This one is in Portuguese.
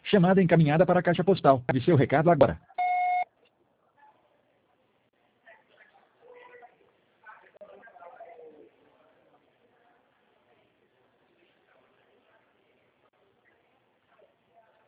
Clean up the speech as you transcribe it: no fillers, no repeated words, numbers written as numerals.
Chamada encaminhada para a caixa postal de seu recado agora.